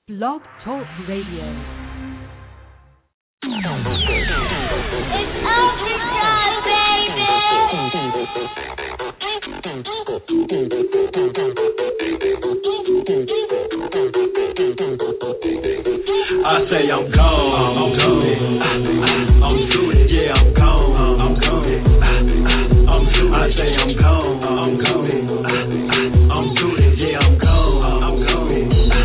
Blog Talk Radio. It's overdrive, baby. I say I'm gone, I'm coming, I'm through it, yeah, I'm gone, I'm coming, I'm through it. I say I'm gone, I'm coming, I'm through it, yeah, I'm gone, I'm coming,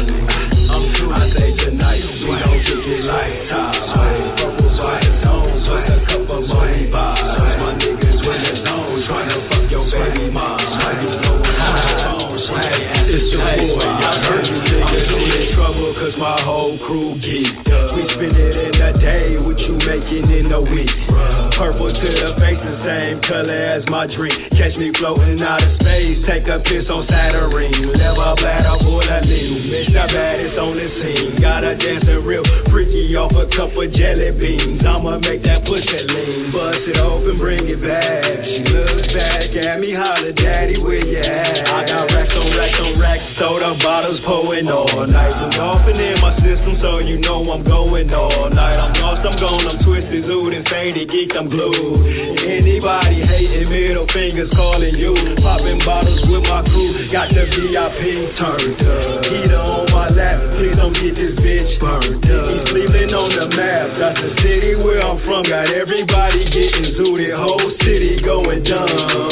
I'm through it. I say tonight we gon' kick it like top, purple white stones, with a cup of money bars. My niggas in the zone, tryna fuck your baby mom. Why you blowing on the phone? It's your boy, I heard you niggas in trouble, cause my whole crew geeked up. We spend it in a day, what you making in a week? Purple to the face, the same color as my drink. Catch me floating out of space, take a piss on Saturn. Never bladder full of lean. Bitch, the baddest on the scene. Gotta dancing real freaky off a cup of jelly beans. I'ma make that pussy lean. Bust it open, bring it back. She looks back at me, holler, daddy, where you at? I got racks on racks on racks, soda bottles pouring all night. I'm golfing in my system, so you know I'm going all night. I'm lost, I'm gone, I'm twisted, zooed, insane, geeked, I'm glued. Anybody hating, middle fingers calling you. Popping bottles with my crew, got the VIP turned up. Heater on my lap, please don't get this bitch burned up. He's Cleveland on the map, that's the city where I'm from. Got everybody getting zooted, whole city going dumb.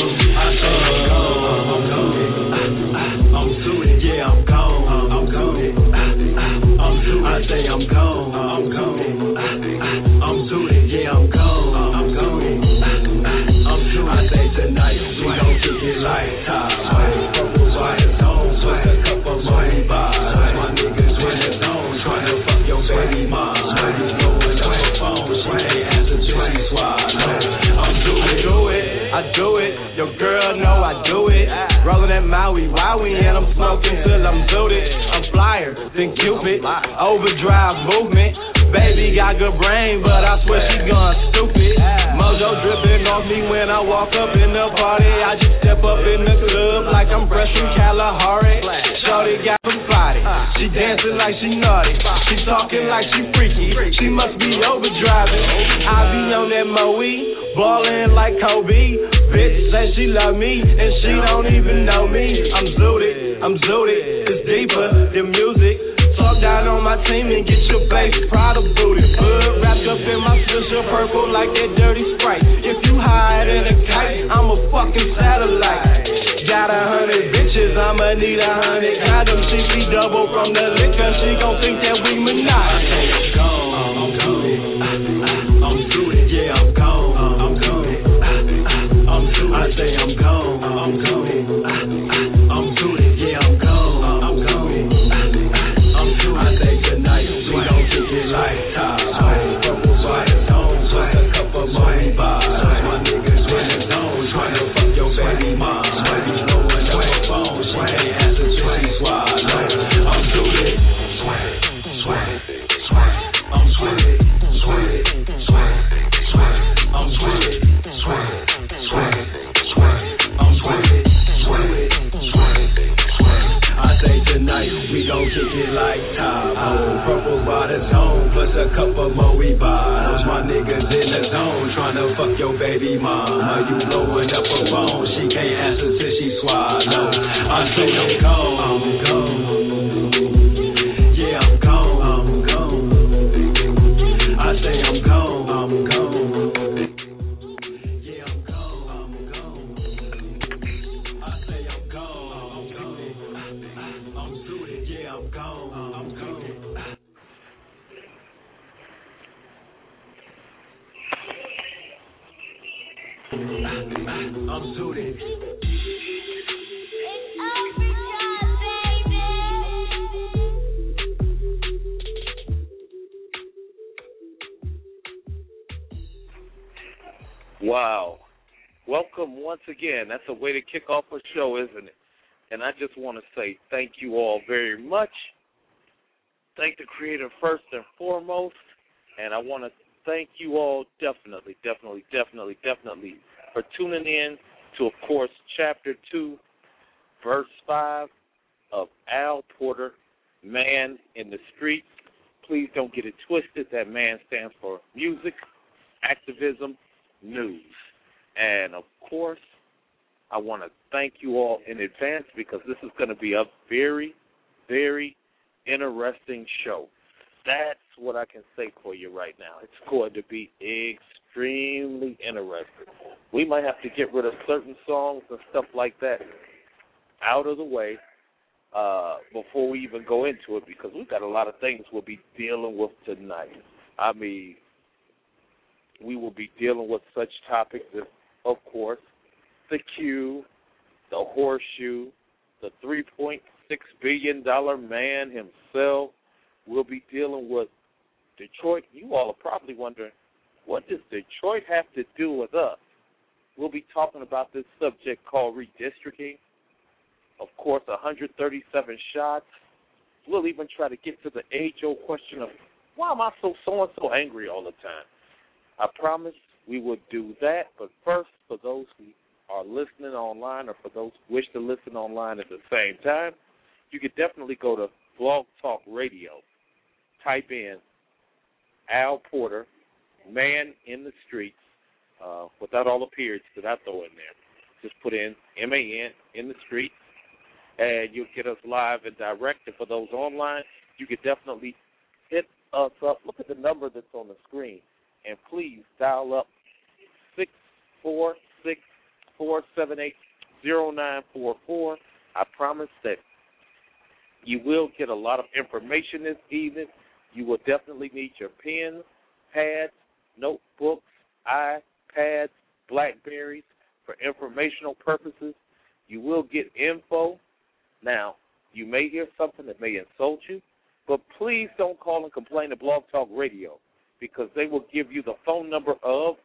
I say I'm gone, I'm coming, I'm zooted, yeah, I'm gone, I'm coming, I'm zooted. I say I'm gone, I'm coming, I'm zooted, yeah, I'm gone, I'm coming, I'm zooted. I say tonight we gon' kick it like top. Purple white stones, with a cup of money bars. My niggas in the zone, tryna fuck your baby mom. You blowing up a phone, she ain't answer to me squad. I'm zooted, I do it, your girl know I do it. Rolling that Maui, Wowie, and I'm smoking till I'm zooted. I'm flyer than Cupid, overdrive movement. Baby got good brain, but I swear she gone stupid. Mojo dripping off me when I walk up in the party. I just step up in the club like I'm fresh from Kalahari. Shorty got some body, she dancing like she naughty. She talking like she freaky, she must be overdriving. I be on that Moe, ballin' like Kobe. Bitch say she love me, and she don't even know me. I'm zooted, it's deeper than music. Talk down on my team and get your face proud of booty. Hood wrapped up in my sister purple like that dirty Sprite. If you hide in a kite, I'm a fucking satellite. Got 100 bitches, I'ma need 100 condoms. She double from the liquor, she gon' think that we monogamous. I say I'm gone, I'm coming, I'm through it, yeah, I'm gone, I'm coming, I'm through it. I say I'm gone, I'm coming, I'm through it, yeah, I'm gone, I'm coming, I'm through it. I say tonight we gon' kick it like top. Purple white stones, with a cup of money bars. My niggas in the zone, tryna fuck your baby mom. You blowing up a phone, she ain't answer to me squad. I'm through it, I'm through it, I'm through it, I'm through it. I say tonight we gon' kick it like top. Purple by the zone, plus a cup of Moe bars. My niggas in the zone, tryna fuck your baby mom. You blowing up a phone, she can't answer till she swallow. I say I'm gone, yeah, I'm gone, I say I'm gone, yeah, I'm gone, I say I'm gone, I'm through it, yeah, I'm gone, I'm gone. I'm zooted. It's overdrive, baby. Wow. Welcome once again. That's a way to kick off a show, isn't it? And I just want to say thank you all very much. Thank the Creator first and foremost. And I want to thank you all definitely for tuning in to, of course, Chapter 2, Verse 5 of Al Porter Man in the Streets. Please don't get it twisted. That man stands for music, activism, news. And, of course, I want to thank you all in advance because this is going to be a very, very interesting show. That's what I can say for you right now. It's going to be extremely interesting. We might have to get rid of certain songs and stuff like that out of the way before we even go into it because we've got a lot of things we'll be dealing with tonight. I mean, we will be dealing with such topics as, of course, the Q, the horseshoe, the $3.6 billion man himself. We'll be dealing with Detroit. You all are probably wondering, what does Detroit have to do with us? We'll be talking about this subject called redistricting. Of course, 137 shots. We'll even try to get to the age-old question of, why am I so angry all the time? I promise we will do that. But first, for those who are listening online or for those who wish to listen online at the same time, you could definitely go to Blog Talk Radio. Type in Al Porter, Man in the Streets, without all the periods that I throw in there. Just put in M-A-N, in the streets, and you'll get us live and direct. And for those online, you can definitely hit us up. Look at the number that's on the screen, and please dial up 646-478-0944. I promise that you will get a lot of information this evening. You will definitely need your pens, pads, notebooks, iPads, Blackberries for informational purposes. You will get info. Now, you may hear something that may insult you, but please don't call and complain to Blog Talk Radio because they will give you the phone number of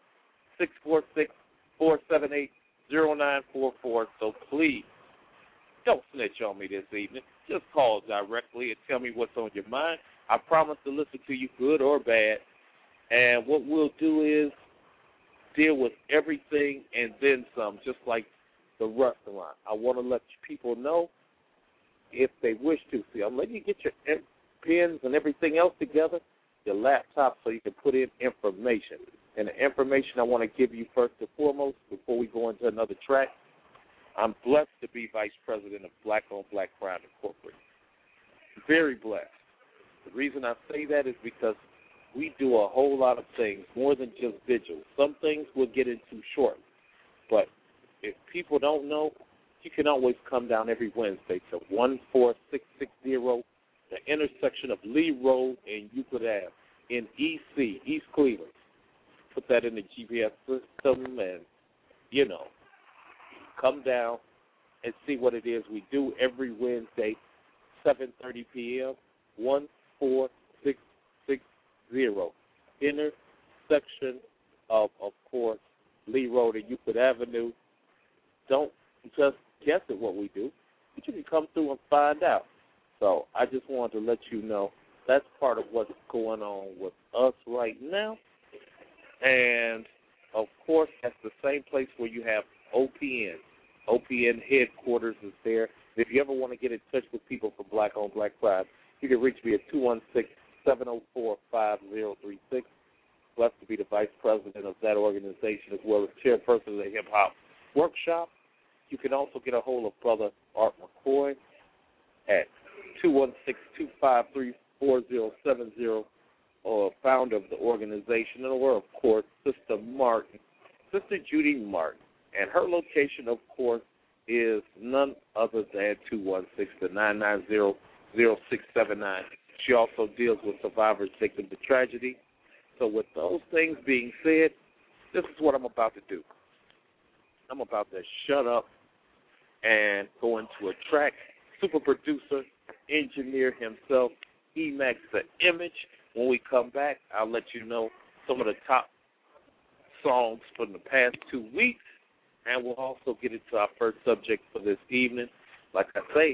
646-478-0944. So please, don't snitch on me this evening. Just call directly and tell me what's on your mind. I promise to listen to you, good or bad. And what we'll do is deal with everything and then some, just like the restaurant. I want to let people know if they wish to. See, I'm letting you get your pens and everything else together, your laptop, so you can put in information. And the information I want to give you first and foremost before we go into another track, I'm blessed to be Vice President of Black on Black Crime Incorporated. Very blessed. The reason I say that is because we do a whole lot of things, more than just vigils. Some things we'll get into shortly. But if people don't know, you can always come down every Wednesday to 14660, the intersection of Lee Road and Euclid Ave in EC, East Cleveland. Put that in the GPS system and, come down and see what it is we do every Wednesday, 7:30 p.m., 14660, intersection of course, Lee Road and Euclid Avenue. Don't just guess at what we do, but you can come through and find out. So I just wanted to let you know that's part of what's going on with us right now. And, of course, that's the same place where you have OPN. OPN headquarters is there. If you ever want to get in touch with people from Black on Black Crime, you can reach me at 216-704-5036. Blessed to be the vice president of that organization as well as chairperson of the Hip Hop Workshop. You can also get a hold of Brother Art McCoy at 216-253-4070, or founder of the organization, or, of course, Sister Judy Martin. And her location, of course, is none other than 216-990-0679. She also deals with survivors, victims of tragedy. So with those things being said, this is what I'm about to do. I'm about to shut up and go into a track. Super producer, engineer himself, Emax the Image. When we come back, I'll let you know some of the top songs from the past 2 weeks, and we'll also get into our first subject for this evening. Like I say,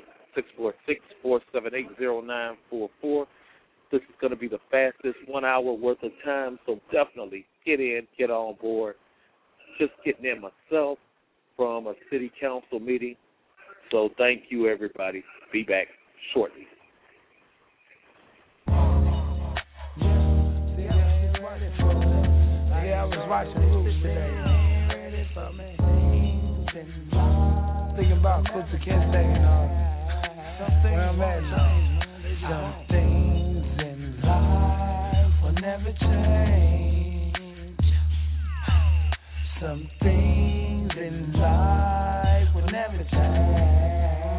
646-478-0944. This is going to be the fastest 1 hour worth of time, so definitely get on board. Just getting in myself from a city council meeting. So thank you, everybody. Be back shortly. was watching Roots today. Thinking about Kunta Kinte and where I'm at. Some things in life will never change. Some things in life will never change.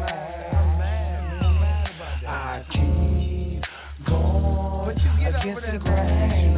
I keep going against the grain.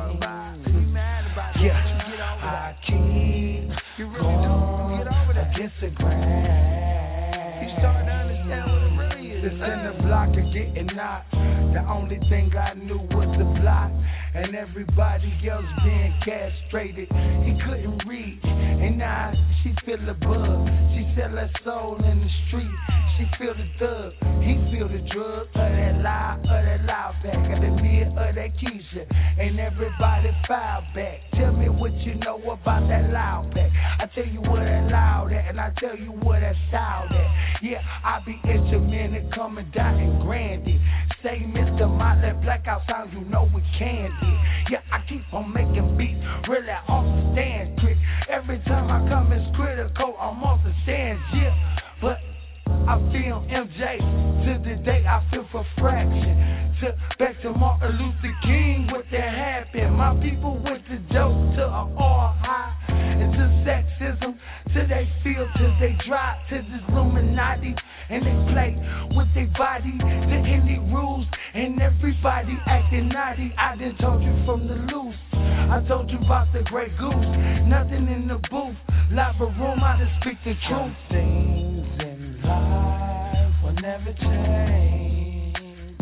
Yeah, I keep going against the grain. You start to understand what it really is. This in the block of getting knocked. The only thing I knew was the block, and everybody else being castrated. He couldn't read, and now she feel the bug. She sell her soul in the street. She feel the thug, he feel the drug. Of that loud back, of the mid, of that Keisha. And everybody file back. Tell me what you know about that loud back. I tell you what that loud at, and I tell you what that style at. Yeah, I be instrumental coming down in Grandy. Say Mr. Motley, blackout sound, you know we can be. Yeah, I keep on making beats, really off the stand trick. Every time I come it's critical, I'm off the stand, yeah. But I feel MJ, to the day I feel for fraction. Back to Martin Luther King, what that happened. My people went to dope, to an all high, and to sexism, till they feel, till they drop, to this Illuminati. And they play with their body, the indie rules, and everybody acting naughty. I done told you from the loose. I told you about the Grey Goose. Nothing in the booth, lava room, I just speak the truth. Some things in life will never change.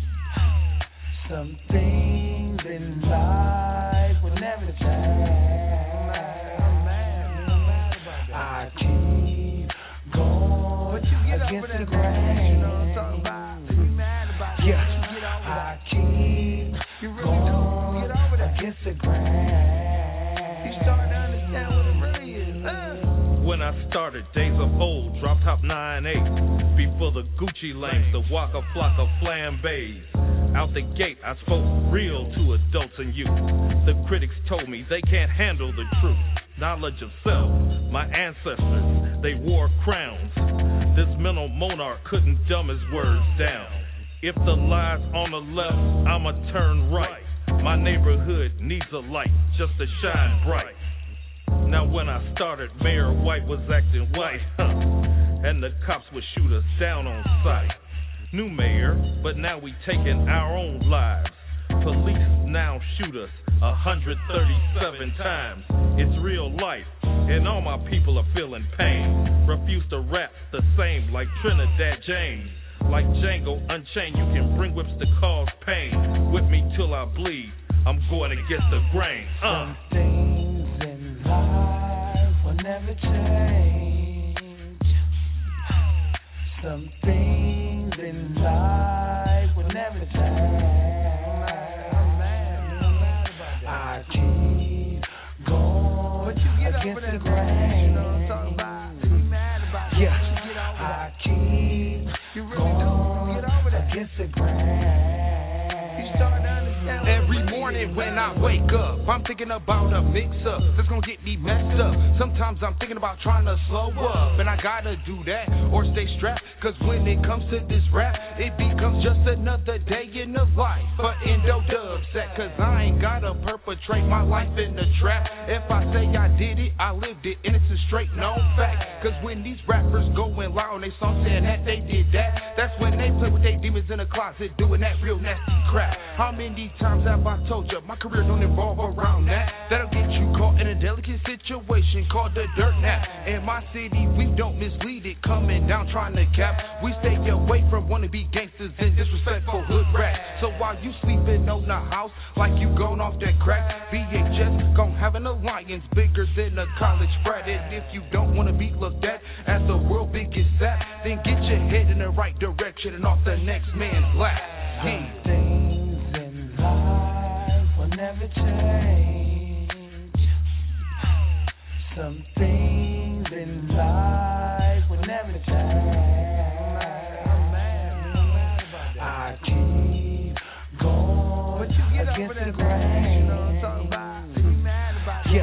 Some things in life will never change. I keep going against the grain. Yeah, I keep going against the grain. You start to understand what it really is. When I started, days of old, drop top 9-8. Before the Gucci lanes, the Waka Flocka flambés. Out the gate, I spoke real to adults and youth. The critics told me they can't handle the truth. Knowledge of self, my ancestors, they wore crowns. This mental monarch couldn't dumb his words down. If the lie's on the left, I'ma turn right. My neighborhood needs a light just to shine bright. Now when I started, Mayor White was acting white, and the cops would shoot us down on sight. New mayor, but now we taking our own lives. Police now shoot us 137 times. It's real life, and all my people are feeling pain. Refuse to rap the same like Trinidad James. Like Django Unchained, you can bring whips to cause pain. Whip me till I bleed, I'm going against the grain. Some things in life will never change. Some things in life will never change. I keep going against the grain. Yeah, I keep going against the grain. Every morning when I wake up, I'm thinking about a mix-up that's gonna get me messed up. Sometimes I'm thinking about trying to slow up, and I gotta do that or stay strapped. Cause when it comes to this rap, it becomes just another day in the life for Endo Dubset. Cause I ain't gotta perpetrate my life in the trap. If I say I did it, I lived it, and it's a straight known fact. Cause when these rappers going loud on they song saying that they did that, that's when they play with their demons in the closet doing that real nasty crap. How many times have I told you my career don't involve around that? That'll get you caught in a delicate situation called the dirt nap. In my city, we don't mislead it, coming down trying to cap. We stay away from wannabe gangsters and disrespectful hood rap. So while you sleeping on the house like you going off that crack, VHS gon' have an alliance bigger than a college frat. And if you don't wanna be looked at as the world's biggest sap, then get your head in the right direction and off the next man's lap. Some things in life will never change. Some things in life will never change. I keep going against the grain.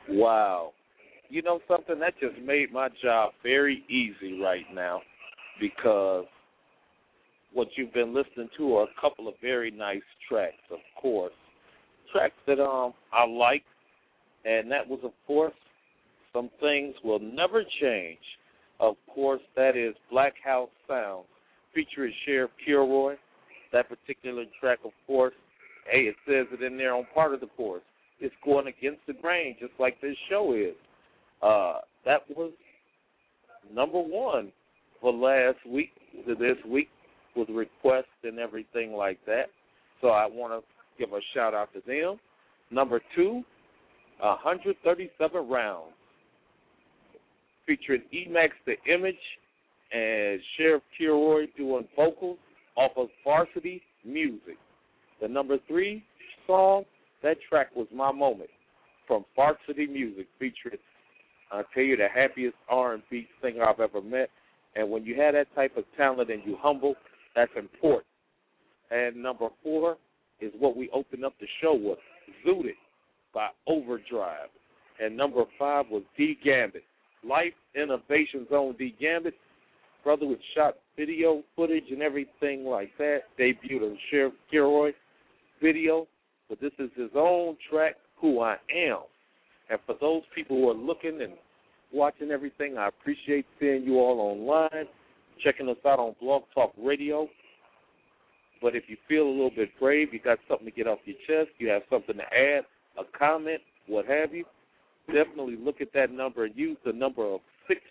Wow. You know something? That just made my job very easy right now because what you've been listening to are a couple of very nice tracks, of course. Tracks that I like, and that was, of course, Some Things Will Never Change. Of course, that is Black House Sound featuring Sheriff Kilroy. That particular track, of course, hey, it says it in there on part of the chorus. It's going against the grain, just like this show is. That was number one for last week to this week with requests and everything like that. So I want to give a shout-out to them. Number two, 137 Rounds, featuring Emax the Image and Sheriff Kilroy doing vocals off of Varsity Music. The number three song, that track was My Moment from Varsity Music, featuring, I'll tell you, the happiest R&B singer I've ever met. And when you have that type of talent and you humble, that's important. And number four is what we opened up the show with, Zooted by Overdrive. And number five was D Gambit, Life Innovations on D Gambit. Brother with shot video footage and everything like that. Debuted on Sheriff Kilroy video. But this is his own track, Who I Am. And for those people who are looking and watching everything, I appreciate seeing you all online, checking us out on Blog Talk Radio. But if you feel a little bit brave, you got something to get off your chest, you have something to add, a comment, what have you, definitely look at that number and use the number of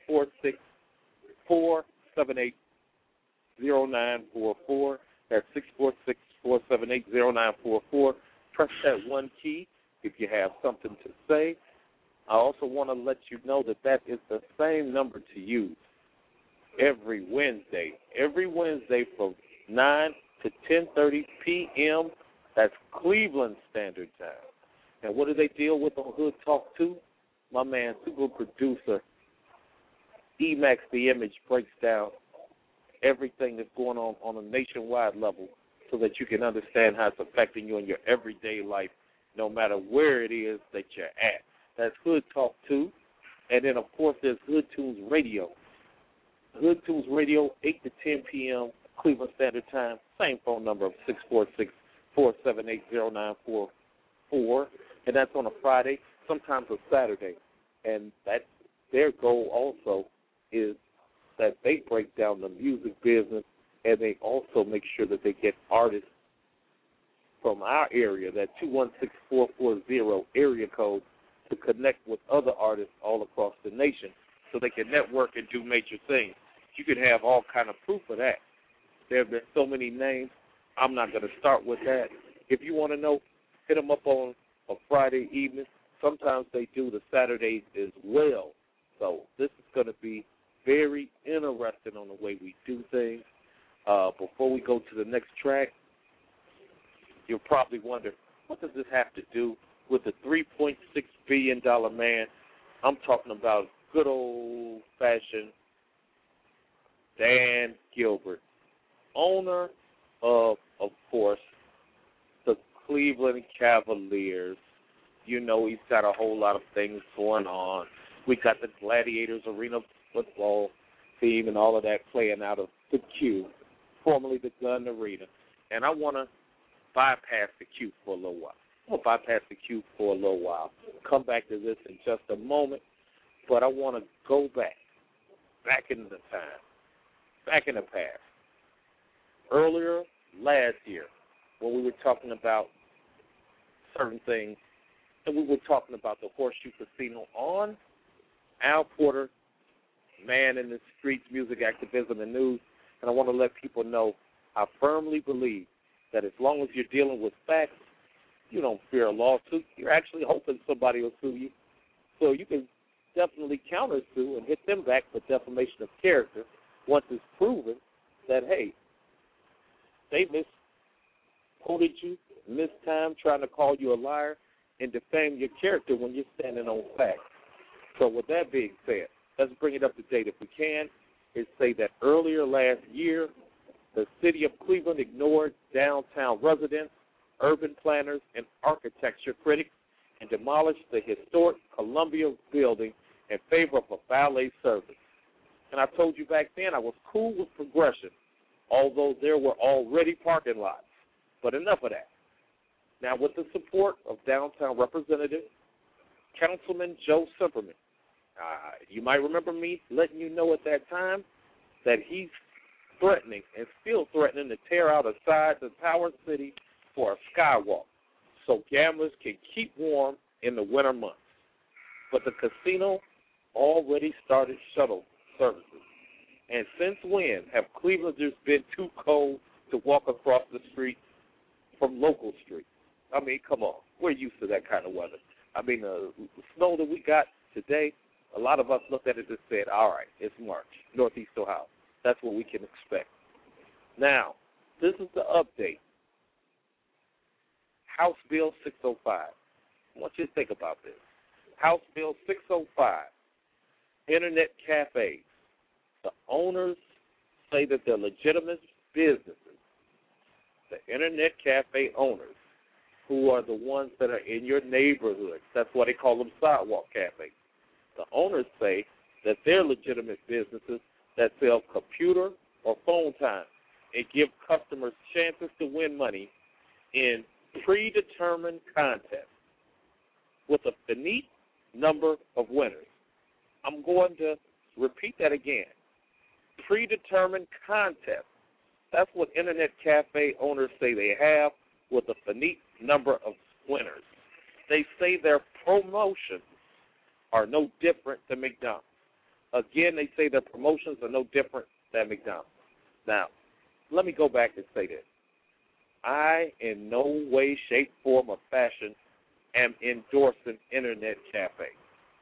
646-478-0944. That's 646-478-0944. Press that one key if you have something to say. I also want to let you know that that is the same number to use every Wednesday. Every Wednesday from 9 to 10:30 p.m. That's Cleveland Standard Time. And what do they deal with on Hood Talk 2? My man, super producer, Emax the Image, breaks down everything that's going on a nationwide level so that you can understand how it's affecting you in your everyday life, no matter where it is that you're at. That's Hood Talk 2. And then, of course, there's Hood Tunes Radio. Hood Tunes Radio, 8 to 10 p.m., Cleveland Standard Time. Same phone number of 646-478-0944. And that's on a Friday, sometimes a Saturday. And that their goal also is that they break down the music business, and they also make sure that they get artists from our area, that 216-440 area code, to connect with other artists all across the nation so they can network and do major things. You can have all kind of proof of that. There have been so many names. I'm not going to start with that. If you want to know, hit them up on a Friday evening. Sometimes they do the Saturdays as well. So this is going to be very interesting on the way we do things. Before we go to the next track, you'll probably wonder, what does this have to do with the $3.6 billion man? I'm talking about good old-fashioned Dan Gilbert, owner of course, the Cleveland Cavaliers. You know he's got a whole lot of things going on. We got the Gladiators Arena football team and all of that playing out of the Q, formerly the Gun Arena. And I want to bypass the Q for a little while. Come back to this in just a moment. But I want to go back in the time, back in the past. Earlier last year, when we were talking about certain things, and we were talking about the Horseshoe Casino on Al Porter, Man in the Streets, Music Activism and News, and I want to let people know I firmly believe that as long as you're dealing with facts, you don't fear a lawsuit. You're actually hoping somebody will sue you. So you can definitely counter-sue and hit them back for defamation of character once it's proven that, hey, they misquoted you, missed time trying to call you a liar, and defame your character when you're standing on facts. So with that being said, let's bring it up to date if we can. It say that earlier last year, the city of Cleveland ignored downtown residents, urban planners, and architecture critics and demolished the historic Columbia building in favor of a valet service. And I told you back then I was cool with progression, although there were already parking lots. But enough of that. Now, with the support of downtown Representative Councilman Joe Simperman, you might remember me letting you know at that time that he's threatening and still threatening to tear out a side of Tower City for a skywalk so gamblers can keep warm in the winter months. But the casino already started shuttle services. And since when have Clevelanders been too cold to walk across the street from local streets? I mean, come on. We're used to that kind of weather. I mean, the snow that we got today, a lot of us looked at it and said, all right, it's March, Northeast Ohio. That's what we can expect. Now, this is the update. House Bill 605. I want you to think about this. House Bill 605, Internet cafes. The owners say that they're legitimate businesses. The Internet cafe owners, who are the ones that are in your neighborhoods, that's why they call them sidewalk cafes. The owners say that they're legitimate businesses that sell computer or phone time and give customers chances to win money in predetermined contests with a finite number of winners. I'm going to repeat that again. Predetermined contests. That's what Internet cafe owners say they have with a finite number of winners. They say their promotions are no different than McDonald's. Again, they say their promotions are no different than McDonald's. Now, let me go back and say this. I, in no way, shape, form, or fashion, am endorsing Internet cafes.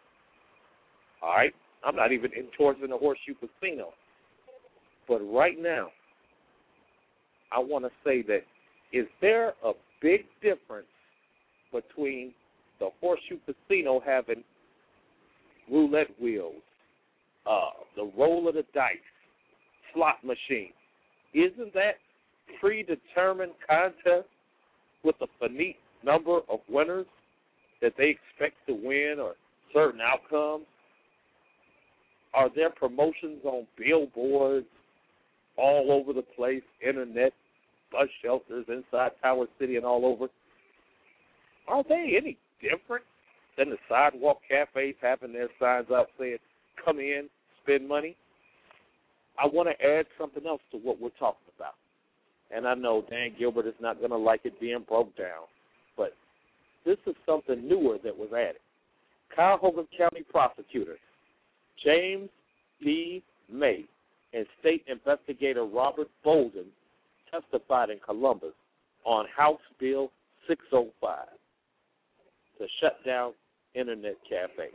All right? I'm not even endorsing the Horseshoe Casino. But right now, I want to say that is there a big difference between the Horseshoe Casino having roulette wheels, the roll of the dice, slot machine? Isn't that predetermined contest with a finite number of winners that they expect to win or certain outcomes? Are there promotions on billboards all over the place, internet, bus shelters inside Tower City and all over? Are they any different than the sidewalk cafes having their signs out saying, come in, spend money? I want to add something else to what we're talking about. And I know Dan Gilbert is not going to like it being broke down, but this is something newer that was added. Cuyahoga County Prosecutor James D. May and State Investigator Robert Bolden testified in Columbus on House Bill 605 to shut down Internet cafes.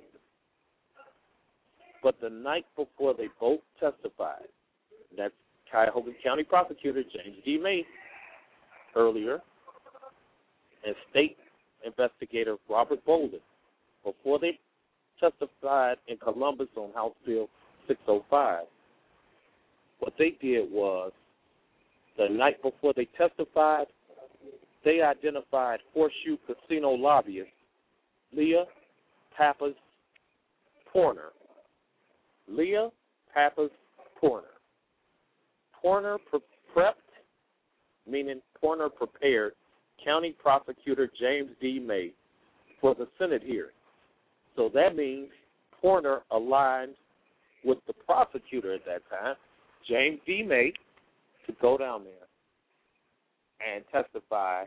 But the night before they both testified, that's Cuyahoga County Prosecutor James D. May earlier and State Investigator Robert Bolden, before they testified in Columbus on House Bill 605, what they did was the night before they testified, they identified Horseshoe Casino lobbyist Leah Pappas Porner. Leah Pappas Porner. Porner prepped, meaning Porner prepared, County Prosecutor James D. May for the Senate hearing. So that means Porner aligned with the prosecutor at that time, James D. May, to go down there and testify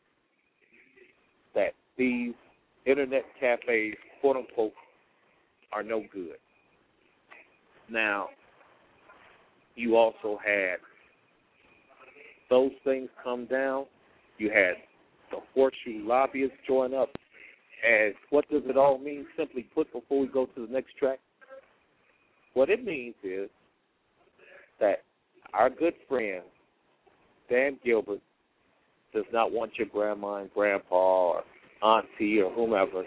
that these Internet cafes, quote unquote, are no good. Now, you also had those things come down. You had the Horseshoe lobbyists join up. And what does it all mean, simply put, before we go to the next track? What it means is that our good friend, Dan Gilbert, does not want your grandma and grandpa or auntie or whomever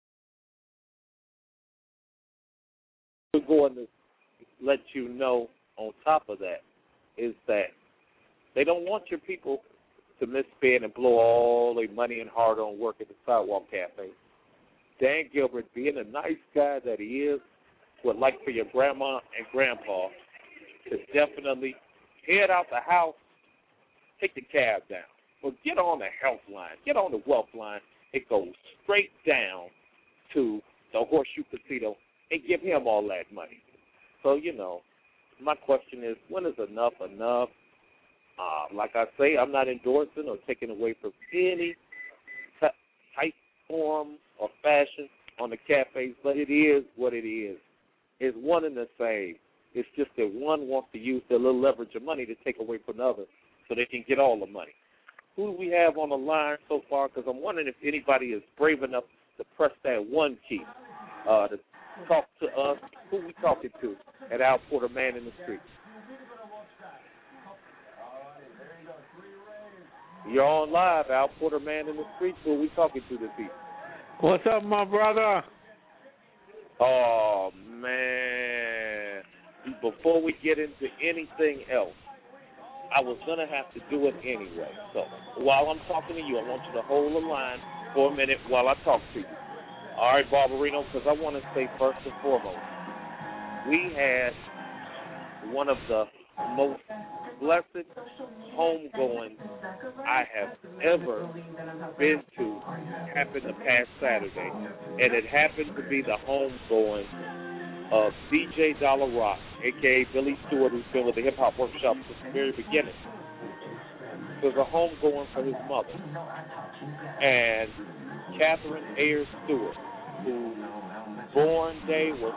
we're going to let you know on top of that is that they don't want your people to misspend and blow all their money and hard-earned work at the sidewalk cafe. Dan Gilbert, being a nice guy that he is, would like for your grandma and grandpa to definitely head out the house, take the cab down, or get on the health line, get on the wealth line. It goes straight down to the Horseshoe Casino and give him all that money. So, you know, my question is, when is enough enough? Like I say, I'm not endorsing or taking away from any type, form, or fashion on the cafes, but it is what it is. It's one and the same. It's just that one wants to use their little leverage of money to take away from the other so they can get all the money. Who do we have on the line so far? Because I'm wondering if anybody is brave enough to press that one key to talk to us. Who we talking to at Al Porter Man in the Street? You're on live, Al Porter Man in the Street. Who are we talking to this evening? What's up, my brother? Oh, man. Before we get into anything else, I was going to have to do it anyway. So while I'm talking to you, I want you to hold the line for a minute while I talk to you. All right, Barbarino, because I want to say first and foremost, we had one of the most blessed homegoing I have ever been to happen the past Saturday, and it happened to be the homegoing of DJ Dollar Rock, a.k.a. Billy Stewart, who's been with the Hip Hop Workshop since the very beginning. It was a homegoing for his mother. And Catherine Ayers Stewart, whose born day was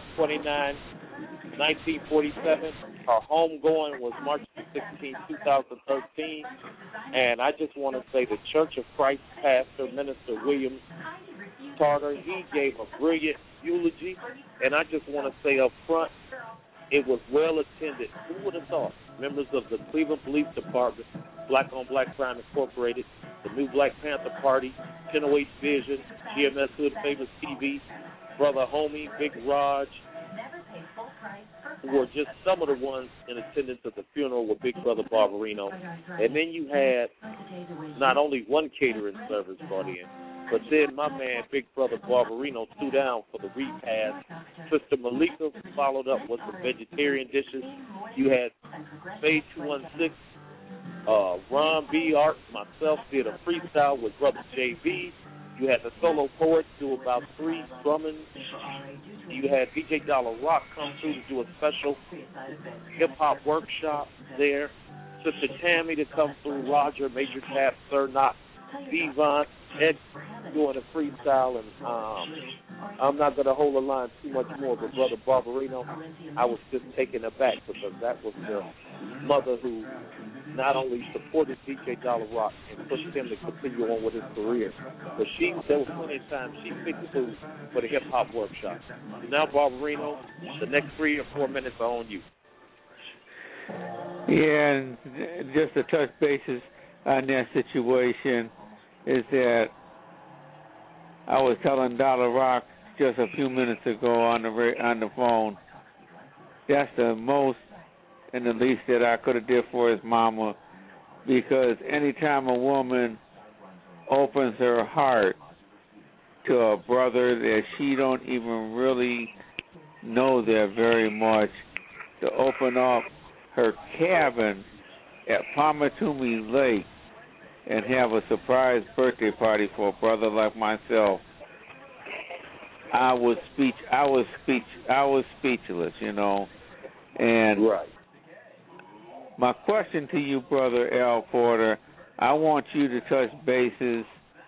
12/29/1947. Her homegoing was March 16, 2013. And I just want to say the Church of Christ pastor, Minister William Carter, he gave a brilliant eulogy, and I just want to say up front, it was well attended. Who would have thought? Members of the Cleveland Police Department, Black on Black Crime Incorporated, the New Black Panther Party, Channel 8 Vision, GMS Hood Famous TV, Brother Homie, Big Raj, who were just some of the ones in attendance at the funeral with Big Brother Barbarino. And then you had not only one catering service brought in, but then my man, Big Brother Barbarino, threw down for the repast. Sister Malika followed up with some vegetarian dishes. You had Fade 216, Ron B. Art, myself did a freestyle with Brother JB. You had the solo poets do about 3 drumming. You had DJ Dollar Rock come through to do a special hip-hop workshop there. Sister Tammy to come through, Roger, Major Tap, Sir Knox, Devon, Ed doing a freestyle, and I'm not going to hold the line too much more, but Brother Barbarino, I was just taken aback because that was the mother who not only supported DJ Dollar Rock and pushed him to continue on with his career, but there was plenty of times she picked food for the hip-hop workshop. So now, Barbarino, the next 3 or 4 minutes are on you. Yeah, and just to touch bases on that situation is that I was telling Dollar Rock just a few minutes ago on the phone, that's the most and the least that I could have did for his mama, because anytime a woman opens her heart to a brother that she don't even really know that very much, to open up her cabin at Palmatoomie Lake and have a surprise birthday party for a brother like myself, I was speechless, you know. And right. My question to you, Brother Al Porter, I want you to touch bases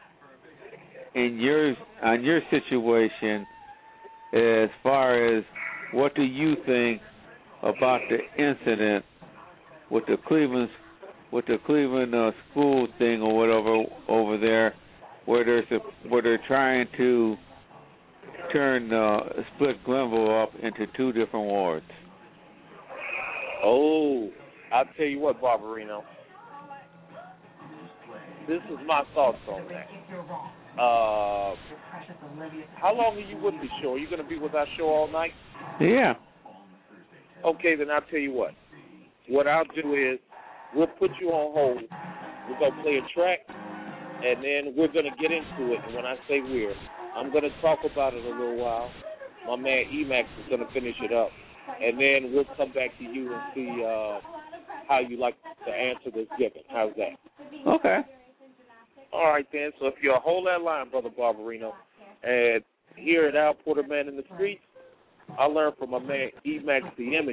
on your situation as far as what do you think about the incident with the Cleveland school thing or whatever over there, where they're trying to turn split Glenville up into 2 different wards. Oh, I'll tell you what, Barbarino. This is my thoughts on that. How long are you with the show? Are you going to be with our show all night? Yeah. Okay, then I'll tell you what. What I'll do is we'll put you on hold. We're going to play a track, and then we're going to get into it. And when I say we're, I'm going to talk about it a little while. My man Emax is going to finish it up. And then we'll come back to you and see how you like to answer this given. How's that? Okay. All right, then. So if you'll hold that line, Brother Barbarino, and here at Al Porter Man in the Streets, I learned from my man Emax the Image.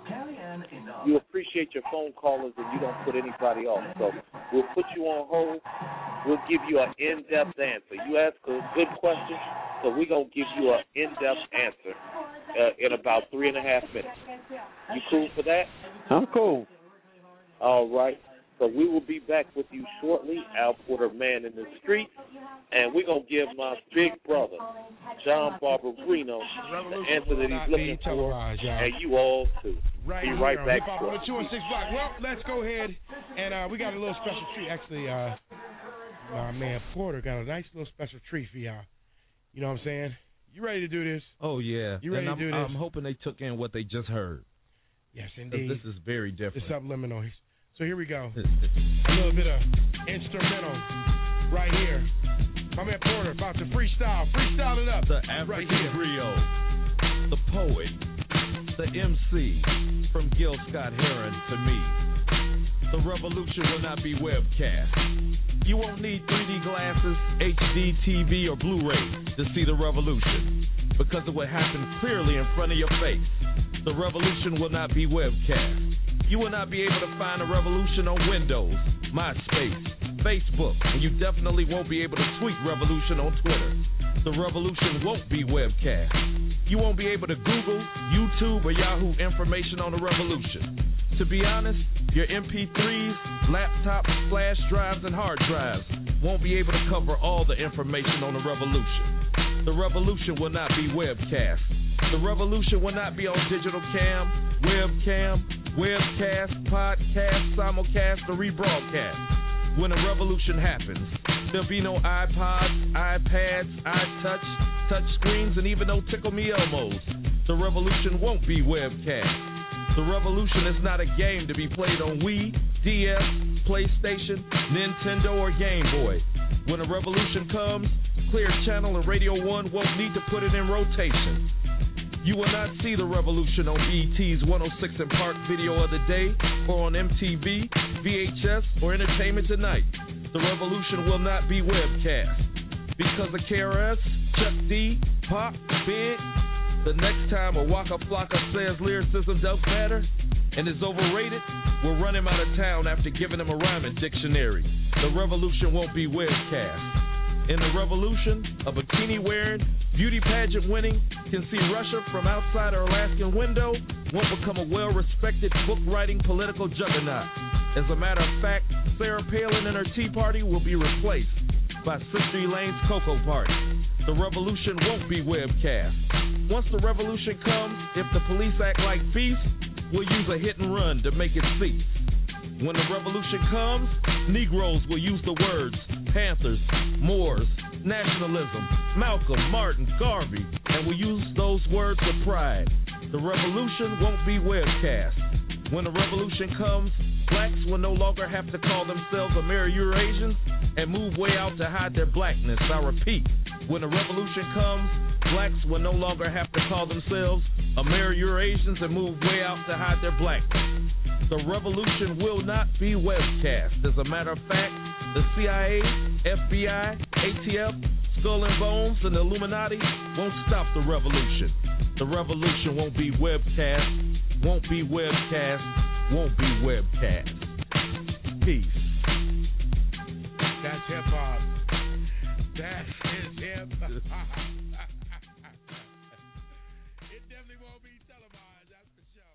You appreciate your phone callers and you don't put anybody off. So we'll put you on hold. We'll give you an in-depth answer. You ask a good question, so we're going to give you an in-depth answer in about 3.5 minutes. You cool for that? I'm cool. All right. So we will be back with you shortly, Al Porter Man in the Street, and we're going to give my big brother, John Barbarino, the answer that he's looking for, and you all too. Be right back. On the 2 and 6 block. Well, let's go ahead, and we got a little special treat. Actually, my man Porter got a nice little special treat for y'all. You know what I'm saying? You ready to do this? Oh, yeah. You ready to do this? I'm hoping they took in what they just heard. Yes, indeed. This is very different. It's subliminal. So here we go. A little bit of instrumental right here. My man Porter about to freestyle. Freestyle it up. The African griot, the poet, the MC, from Gil Scott Heron to me. The revolution will not be webcast. You won't need 3D glasses, HD TV, or Blu-ray to see the revolution, because it will happen clearly in front of your face. The revolution will not be webcast. You will not be able to find a revolution on Windows, MySpace, Facebook, and you definitely won't be able to tweet revolution on Twitter. The revolution won't be webcast. You won't be able to Google, YouTube, or Yahoo information on the revolution. To be honest, your MP3s, laptops, flash drives, and hard drives won't be able to cover all the information on the revolution. The revolution will not be webcast. The revolution will not be on digital cam, webcast, podcast, simulcast, or rebroadcast. When a revolution happens, there'll be no iPods, iPads, iTouch, touch screens, and even no Tickle Me Elmos. The revolution won't be webcast. The revolution is not a game to be played on Wii, DS, PlayStation, Nintendo, or Game Boy. When a revolution comes, Clear Channel and Radio 1 won't need to put it in rotation. You will not see the revolution on BET's 106 and Park Video of the Day, or on MTV, VHS, or Entertainment Tonight. The revolution will not be webcast. Because of KRS, Chuck D, Pop, Big, the next time a Waka Flocka says lyricism don't matter and is overrated, we'll run him out of town after giving him a rhyming dictionary. The revolution won't be webcast. In the revolution, a bikini-wearing, beauty pageant-winning, can see Russia from outside her Alaskan window, won't become a well-respected book-writing political juggernaut. As a matter of fact, Sarah Palin and her Tea Party will be replaced by Sister Elaine's Cocoa Party. The revolution won't be webcast. Once the revolution comes, if the police act like beasts, we'll use a hit and run to make it cease. When the revolution comes, Negroes will use the words Panthers, Moors, nationalism, Malcolm, Martin, Garvey, and will use those words with pride. The revolution won't be webcast. When the revolution comes, blacks will no longer have to call themselves Amero-Eurasians and move way out to hide their blackness. I repeat, when the revolution comes, blacks will no longer have to call themselves Amero-Eurasians and move way out to hide their blackness. The revolution will not be webcast. As a matter of fact, the CIA, FBI, ATF, Skull and Bones, and the Illuminati won't stop the revolution. The revolution won't be webcast, won't be webcast, won't be webcast. Peace. That's hip-hop. That is hip-hop. It definitely won't be televised, that's for sure.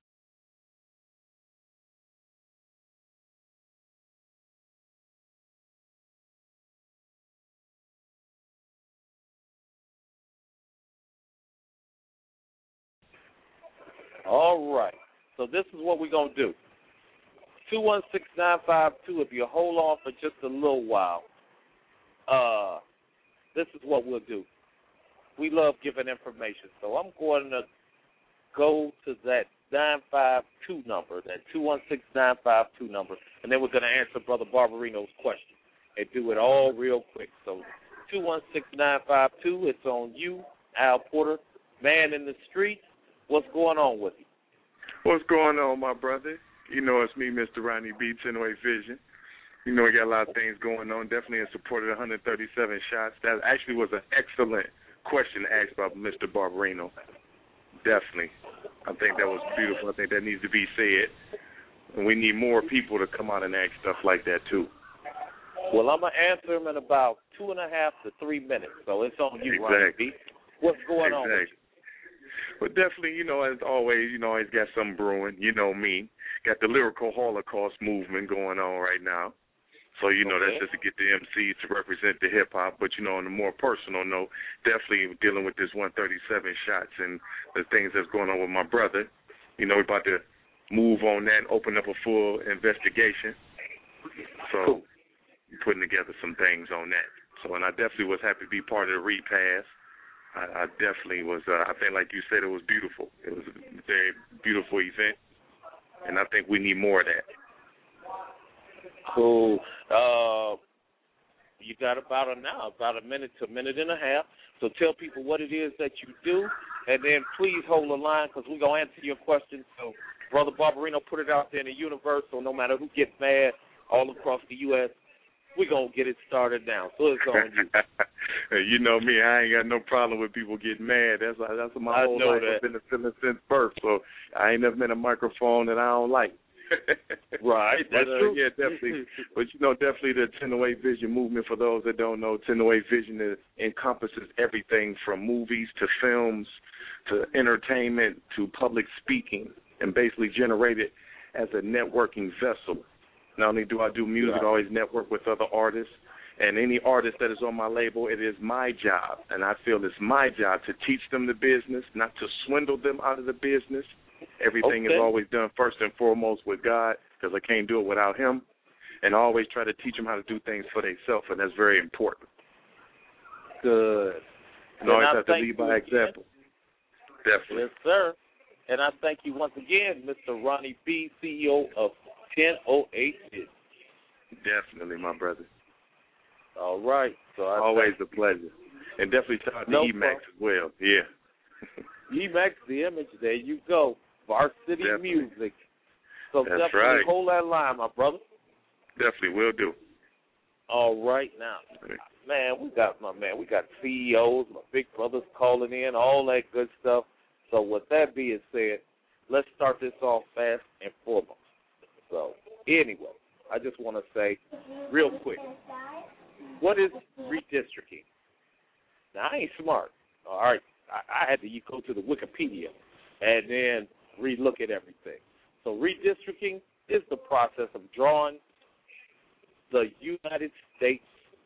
All right. So this is what we're going to do. 216-952, if you hold on for just a little while, this is what we'll do. We love giving information. So I'm going to go to that 952 number, that 216-952 number, and then we're going to answer Brother Barbarino's question and do it all real quick. So 216-952, it's on you, Al Porter, man in the streets. What's going on with you? What's going on, my brother? You know it's me, Mr. Ronnie B, 1008 Vision. You know we got a lot of things going on, definitely in support of the 137 shots. That actually was an excellent question asked by Mr. Barbarino. Definitely. I think that was beautiful. I think that needs to be said. And we need more people to come out and ask stuff like that, too. Well, I'm going to answer them in about 2.5 to 3 minutes. So it's on you, Ronnie B. What's going on with you? But definitely, as always, always got something brewing. You know me. Got the lyrical Holocaust movement going on right now. So, that's just to get the MCs to represent the hip-hop. But, on a more personal note, definitely dealing with this 137 shots and the things that's going on with my brother. We're about to move on that and open up a full investigation. So, putting together some things on that. So, and I definitely was happy to be part of the repass. I definitely was, I think like you said, it was beautiful. It was a very beautiful event. And I think we need more of that. Cool. You got about a minute to a minute and a half. So tell people what it is that you do, and then please hold the line because we're going to answer your questions. So Brother Barbarino put it out there in the universe, so no matter who gets mad all across the U.S., we're going to get it started now. So it's on you. You know me, I ain't got no problem with people getting mad. That's my whole life. I've been a feeling since birth, so I ain't never been a microphone that I don't like. Right, that's true. Yeah, definitely. But, definitely the 1008 Vision movement, for those that don't know, 1008 Vision encompasses everything from movies to films to entertainment to public speaking, and basically generated as a networking vessel. Not only do I do music, I always network with other artists. And any artist that is on my label, it is my job, and I feel it's my job to teach them the business, not to swindle them out of the business. Everything is always done first and foremost with God, because I can't do it without Him. And I always try to teach them how to do things for themselves, and that's very important. Good. And always have to lead by example. Definitely. Yes, sir. And I thank you once again, Mr. Ronnie B., CEO of 1008 Vision. Definitely, my brother. All right. So always a pleasure. And definitely shout out to Emax as well. Yeah. Emax, the image. There you go. Varsity Music. So that's definitely right. Hold that line, my brother. Definitely will do. All right. Now, we got CEOs, my big brothers calling in, all that good stuff. So with that being said, let's start this off fast and foremost. So anyway, I just want to say real quick, what is redistricting? Now, I ain't smart. All right. I had to go to the Wikipedia and then relook at everything. So redistricting is the process of drawing the United States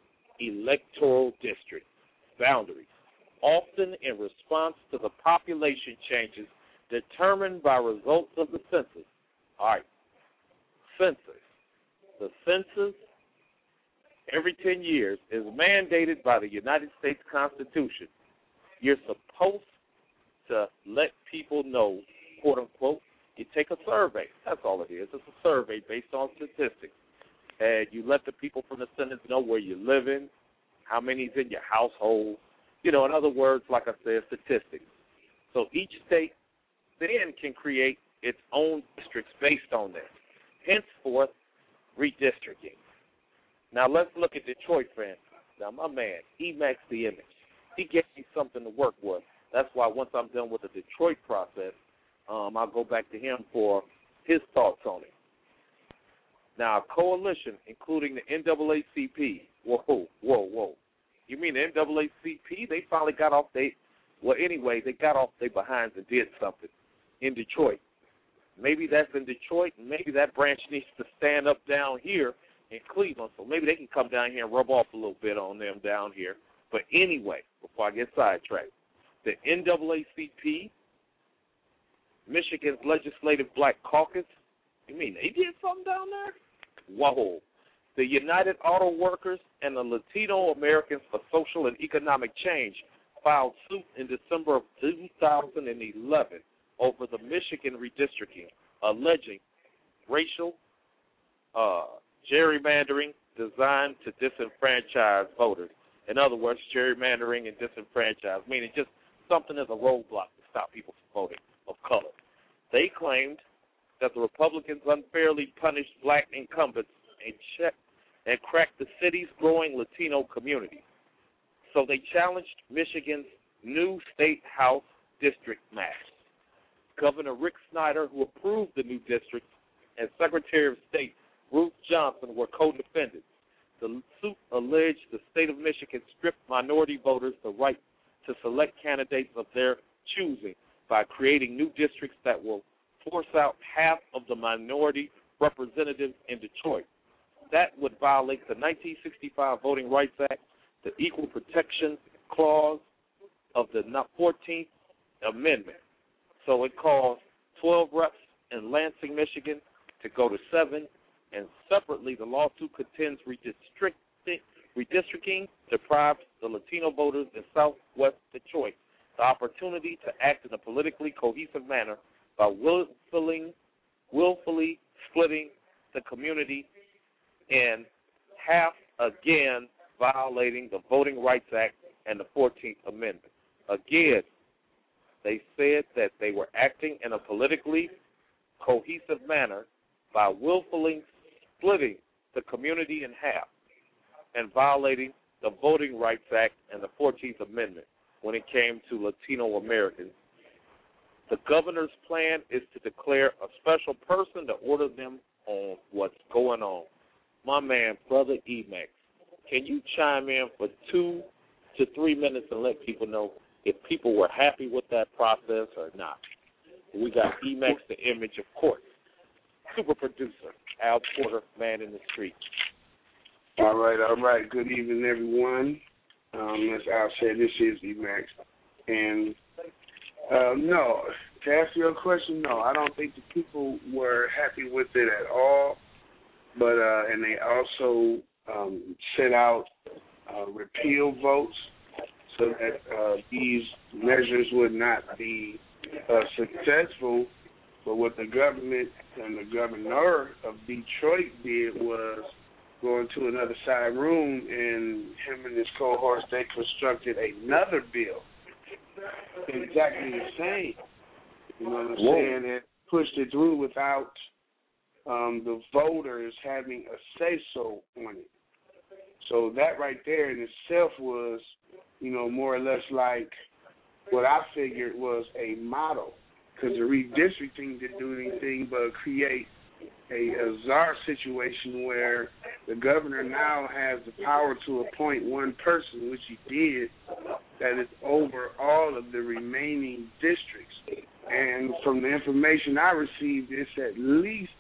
electoral district boundaries, often in response to the population changes determined by results of the census. All right, census. The census every 10 years is mandated by the United States Constitution. You're supposed to let people know, quote unquote, you take a survey. That's all it is. It's a survey based on statistics. And you let the people from the census know where you're living, how many's in your household. In other words, like I said, statistics. So each state then can create its own districts based on that. Henceforth, redistricting. Now let's look at Detroit, for instance. Now my man, Emax the Image, he gave me something to work with. That's why once I'm done with the Detroit process, I'll go back to him for his thoughts on it. Now, a coalition, including the NAACP, whoa. You mean the NAACP? They finally got off they got off their behinds and did something in Detroit. Maybe that's in Detroit, and maybe that branch needs to stand up down here in Cleveland, so maybe they can come down here and rub off a little bit on them down here. But anyway, before I get sidetracked, the NAACP, Michigan's Legislative Black Caucus, you mean they did something down there? Whoa. The United Auto Workers and the Latino Americans for Social and Economic Change filed suit in December of 2011 over the Michigan redistricting, alleging racial gerrymandering designed to disenfranchise voters. In other words, gerrymandering and disenfranchise, meaning just something as a roadblock to stop people from voting of color. They claimed that the Republicans unfairly punished black incumbents and cracked the city's growing Latino community. So they challenged Michigan's new state house district maps. Governor Rick Snyder, who approved the new districts, and Secretary of State Ruth Johnson were co-defendants. The suit alleged the state of Michigan stripped minority voters the right to select candidates of their choosing by creating new districts that will force out half of the minority representatives in Detroit. That would violate the 1965 Voting Rights Act, the Equal Protection Clause of the 14th Amendment. So it caused 12 reps in Lansing, Michigan to go to 7, and separately the lawsuit contends redistricting deprived the Latino voters in southwest Detroit the opportunity to act in a politically cohesive manner by willfully splitting the community in half, again violating the Voting Rights Act and the 14th Amendment. Again, they said that they were acting in a politically cohesive manner by willfully splitting the community in half and violating the Voting Rights Act and the 14th Amendment when it came to Latino Americans. The governor's plan is to declare a special person to order them on what's going on. My man, Brother Emax, can you chime in for 2 to 3 minutes and let people know if people were happy with that process or not? We got Emax the Image, of course. Super producer, Al Porter, man in the street. All right. Good evening, everyone. As Al said, this is Emax. And no, to answer your question, no, I don't think the people were happy with it at all. But and they also set out repeal votes so that these measures would not be successful. But what the government and the governor of Detroit did was go into another side room, and him and his cohorts, they constructed another bill, exactly the same. You know what I'm saying? And pushed it through without the voters having a say-so on it. So that right there in itself was, more or less like what I figured was a model, because the redistricting didn't do anything but create a bizarre situation where the governor now has the power to appoint one person, which he did, that is over all of the remaining districts. And from the information I received, it's at least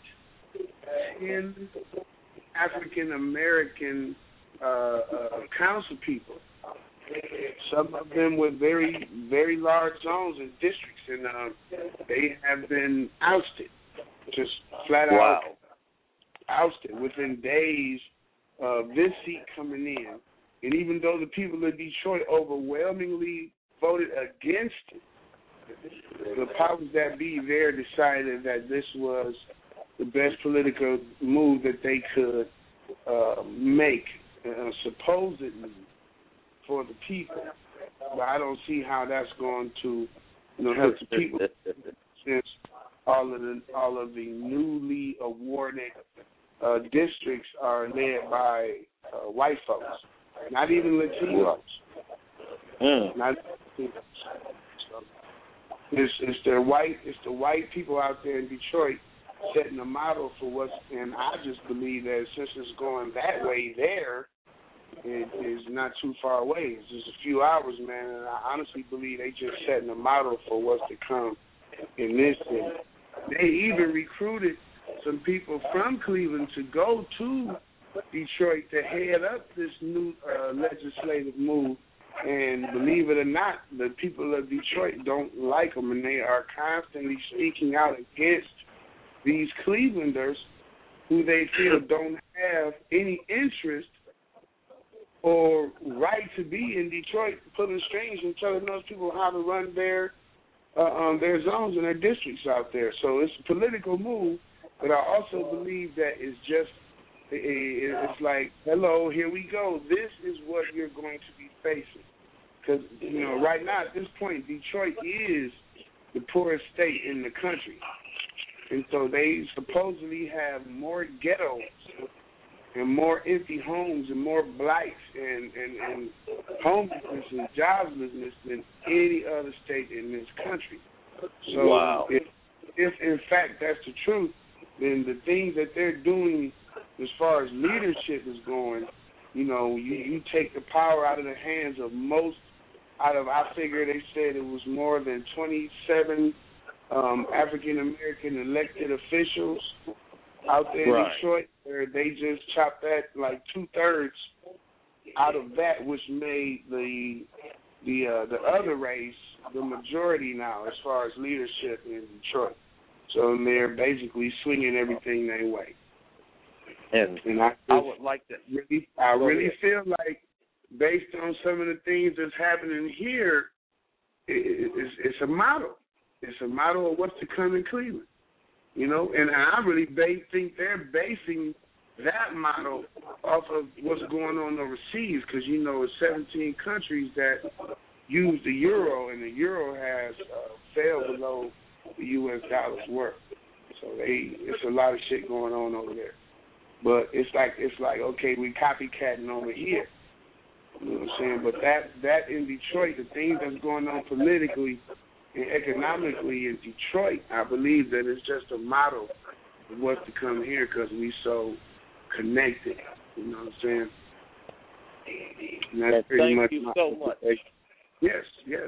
10 African American council people. Some of them with very, very large zones and districts, and they have been ousted, just flat out ousted within days of this seat coming in. And even though the people of Detroit overwhelmingly voted against it, the powers that be there decided that this was the best political move that they could make, supposedly, for the people. But I don't see how that's going to help the people, since all of the newly awarded districts are led by white folks, not even Latinos. Not Latinos. It's the white people out there in Detroit setting a model for what's, and I just believe that since it's going that way there, it is not too far away. It's just a few hours, man, and I honestly believe they just setting a model for what's to come in this city. They even recruited some people from Cleveland to go to Detroit to head up this new legislative move. And believe it or not, the people of Detroit don't like them, and they are constantly speaking out against these Clevelanders who they feel don't have any interest or right to be in Detroit, pulling strings and telling those people how to run their their zones and their districts out there. So it's a political move, but I also believe that it's like, hello, here we go. This is what you're going to be facing. Because, right now at this point, Detroit is the poorest state in the country. And so they supposedly have more ghettos and more empty homes and more blights and homelessness and joblessness than any other state in this country. So wow. if in fact that's the truth, then the things that they're doing as far as leadership is going, you take the power out of the hands of I figure they said it was more than 27 African-American elected officials out there in Detroit, where they just chopped that like 2/3 out of that, which made the other race the majority now as far as leadership in Detroit. So they're basically swinging everything their way. And I would like to really feel like, based on some of the things that's happening here, it's a model. It's a model of what's to come in Cleveland. And I really think they're basing that model off of what's going on overseas, because, it's 17 countries that use the euro, and the euro has fell below the U.S. dollar's worth. So it's a lot of shit going on over there. But it's like okay, we copycatting over here. You know what I'm saying? But that in Detroit, the things that's going on politically and economically in Detroit, I believe that it's just a model of what's to come here, because we so connected. You know what I'm saying? And that's pretty much you so much. Yes.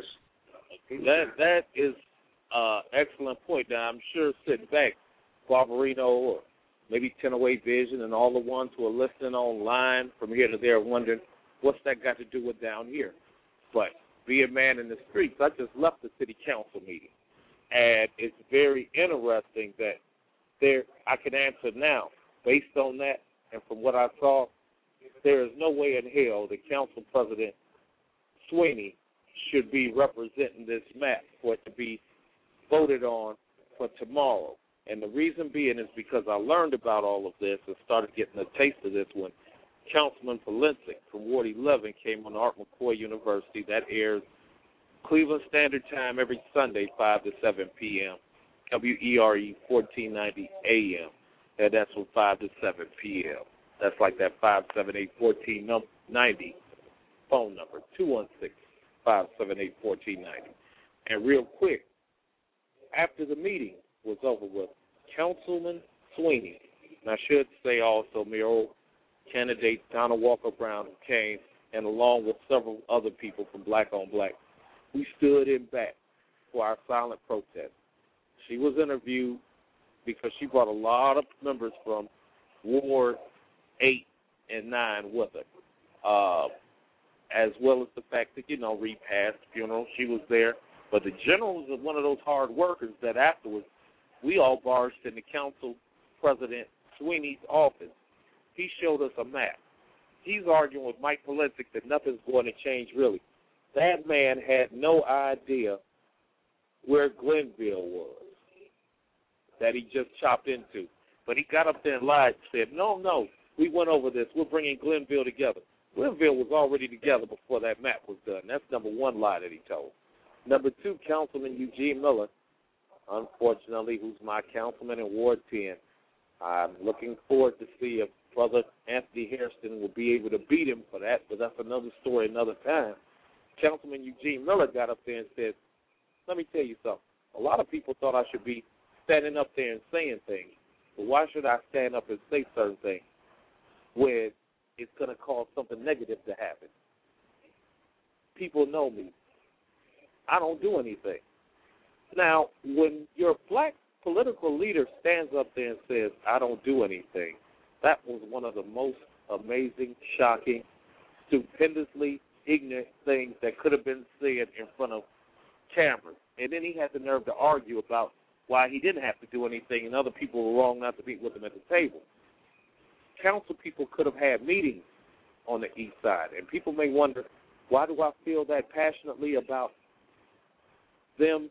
That is excellent point. Now, I'm sure sitting back, Barbarino or maybe 1008 Vision and all the ones who are listening online from here to there wondering, what's that got to do with down here? But be a man in the streets. I just left the city council meeting, and it's very interesting that I can answer now, based on that and from what I saw, there is no way in hell that Council President Sweeney should be representing this map for it to be voted on for tomorrow. And the reason being is because I learned about all of this and started getting a taste of this when Councilman Polensek from Ward 11 came on Art McCoy University. That airs Cleveland Standard Time every Sunday, 5 to 7 p.m., WERE 1490 a.m., and that's from 5 to 7 p.m. That's like that 578-1490 phone number, 216-578-1490. And real quick, after the meeting was over with, Councilman Sweeney, and I should say also mayoral candidate Donna Walker Brown, who came, and along with several other people from Black on Black, we stood in back for our silent protest. She was interviewed because she brought a lot of members from Ward 8 and 9 with her, as well as the fact that, Reed passed the funeral. She was there. But the general was one of those hard workers that afterwards we all barged into Council President Sweeney's office. He showed us a map. He's arguing with Mike Polensek that nothing's going to change really. That man had no idea where Glenville was that he just chopped into. But he got up there and lied and said, no, we went over this. We're bringing Glenville together. Glenville was already together before that map was done. That's number one lie that he told. Number two, Councilman Eugene Miller, unfortunately, who's my councilman in Ward 10. I'm looking forward to see if Brother Anthony Hairston will be able to beat him for that, but that's another story another time. Councilman Eugene Miller got up there and said, let me tell you something. A lot of people thought I should be standing up there and saying things, but why should I stand up and say certain things when it's going to cause something negative to happen? People know me. I don't do anything. Now, when your black political leader stands up there and says, I don't do anything, that was one of the most amazing, shocking, stupendously ignorant things that could have been said in front of cameras. And then he had the nerve to argue about why he didn't have to do anything and other people were wrong not to meet with him at the table. Council people could have had meetings on the east side. And people may wonder, why do I feel that passionately about them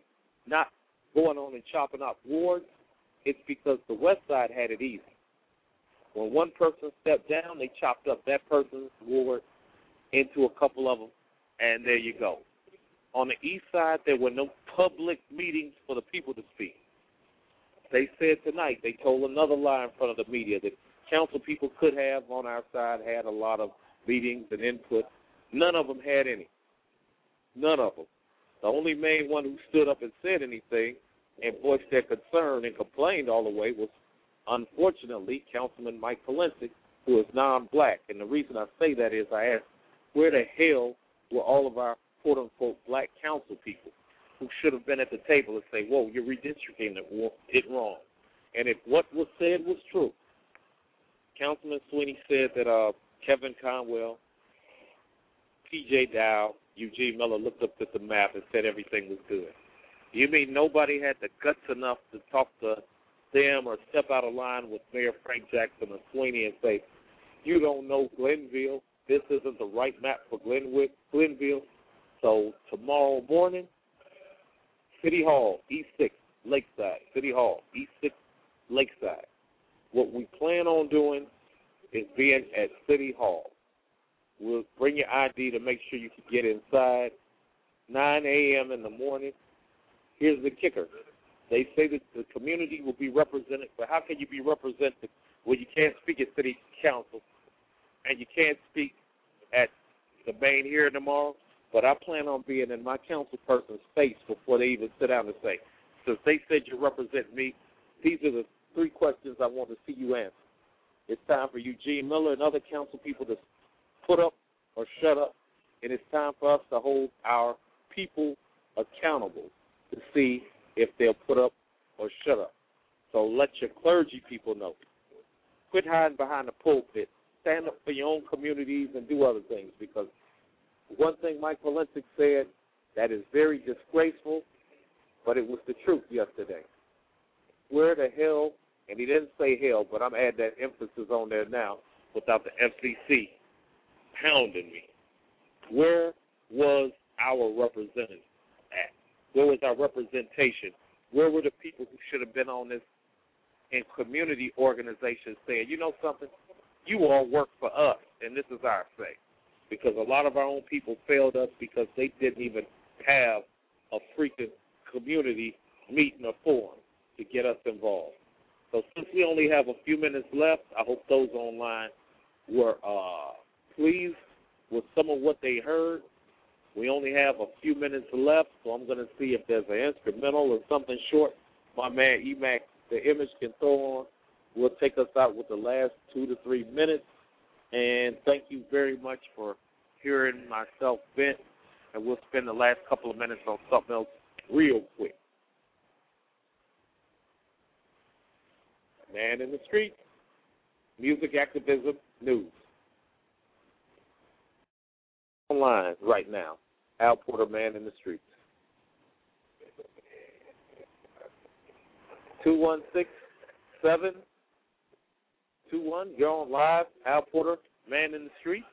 not going on and chopping up wards, it's because the West Side had it easy. When one person stepped down, they chopped up that person's ward into a couple of them, and there you go. On the East Side, there were no public meetings for the people to speak. They said tonight, they told another lie in front of the media that council people could have on our side had a lot of meetings and input. None of them had any. None of them. The only main one who stood up and said anything and voiced their concern and complained all the way was, unfortunately, Councilman Mike Polensek, who is non-black. And the reason I say that is I asked, where the hell were all of our quote-unquote black council people who should have been at the table and say, whoa, you're redistricting it wrong. And if what was said was true, Councilman Sweeney said that Kevin Conwell, P.J. Dow, Eugene Miller looked up at the map and said everything was good. You mean nobody had the guts enough to talk to them or step out of line with Mayor Frank Jackson or Sweeney and say, you don't know Glenville, this isn't the right map for Glenville. So tomorrow morning, City Hall, East 6, Lakeside. City Hall, East 6, Lakeside. What we plan on doing is being at City Hall. We'll bring your ID to make sure you can get inside. 9 a.m. in the morning. Here's the kicker. They say that the community will be represented, but how can you be represented when you can't speak at City Council and you can't speak at the main hearing tomorrow? But I plan on being in my council person's face before they even sit down and say, since they said you represent me, these are the 3 questions I want to see you answer. It's time for Eugene Miller and other council people to put up or shut up, and it's time for us to hold our people accountable to see if they'll put up or shut up. So let your clergy people know. Quit hiding behind the pulpit. Stand up for your own communities and do other things, because one thing Mike Polensek said that is very disgraceful, but it was the truth yesterday. Where the hell, and he didn't say hell, but I'm adding that emphasis on there now without the FCC pounding me. Where was our representative at? Where was our representation? Where were the people who should have been on this in community organizations saying, you know something, you all work for us, and this is our say? Because a lot of our own people failed us because they didn't even have a freaking community meeting or forum to get us involved. So since we only have a few minutes left, I hope those online were pleased with some of what they heard. We only have a few minutes left, so I'm going to see if there's an instrumental or something short my man Emac, the image, can throw on. Will take us out with the last 2 to 3 minutes. And thank you very much for hearing myself vent. And we'll spend the last couple of minutes on something else real quick. Man in the Street, music, activism, news. Online right now, Al Porter, Man in the Streets. 216-721, you're on live. Al Porter, Man in the Streets.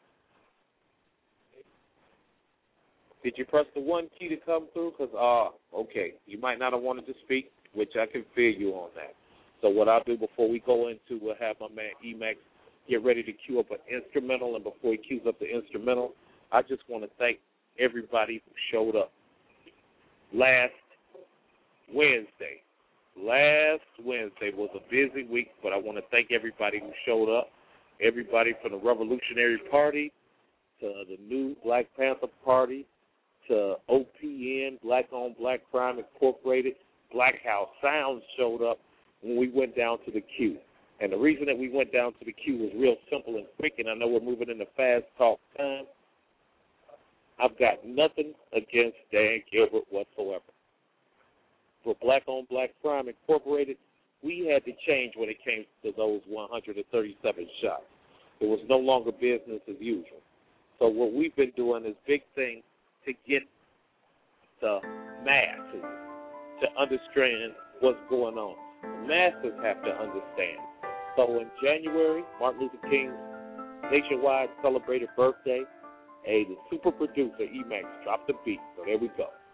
Did you press the 1 key to come through? Because, okay, you might not have wanted to speak, which I can feel you on that. So what I'll do before we go into, we'll have my man Emax get ready to cue up an instrumental, and before he cues up the instrumental, I just want to thank everybody who showed up. Last Wednesday was a busy week, but I want to thank everybody who showed up, everybody from the Revolutionary Party to the new Black Panther Party to OPN, Black on Black Crime Incorporated, Black House Sounds showed up when we went down to the queue. And the reason that we went down to the queue was real simple and quick, and I know we're moving into fast talk time. I've got nothing against Dan Gilbert whatsoever. For Black on Black Crime Incorporated, we had to change when it came to those 137 shots. It was no longer business as usual. So what we've been doing is big things to get the masses to understand what's going on. The masses have to understand. So in January, Martin Luther King's nationwide celebrated birthday, the super producer, Emax, dropped the beat. So there we go.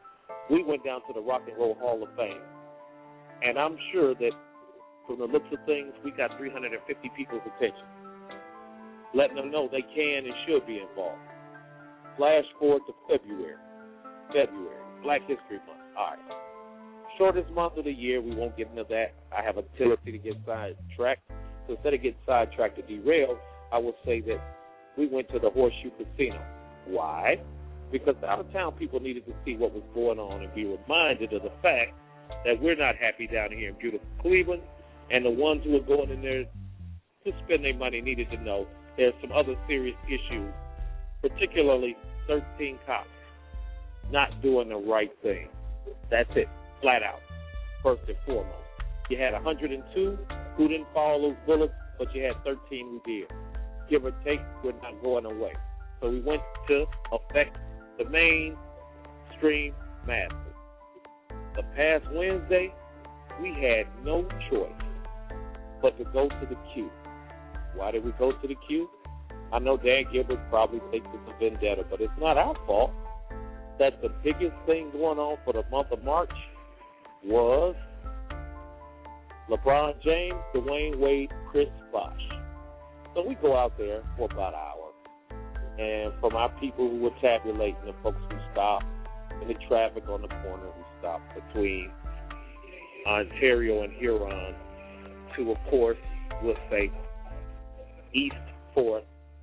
we went down to the Rock and Roll Hall of Fame. And I'm sure that from the looks of things, we got 350 people's attention, letting them know they can and should be involved. Flash forward to February, Black History Month. All right. Shortest month of the year, we won't get into that. I have a tendency to get sidetracked. So instead of getting sidetracked or derailed, I will say that we went to the Horseshoe Casino. Why? Because the out-of-town people needed to see what was going on and be reminded of the fact that we're not happy down here in beautiful Cleveland, and the ones who are going in there to spend their money needed to know there's some other serious issues, particularly 13 cops not doing the right thing. That's it, flat out, first and foremost. You had 102 who didn't follow those bullets, but you had 13 who did. Give or take, we're not going away. So we went to affect the mainstream masses. The past Wednesday, we had no choice but to go to the Q. Why did we go to the Q? I know Dan Gilbert probably thinks it's a vendetta, but it's not our fault that the biggest thing going on for the month of March was LeBron James, Dwayne Wade, Chris Bosh. So we go out there for about an hour, and from our people who were tabulating, the folks who stopped in the traffic on the corner, who stopped between Ontario and Huron to, of course, we'll say East 4th,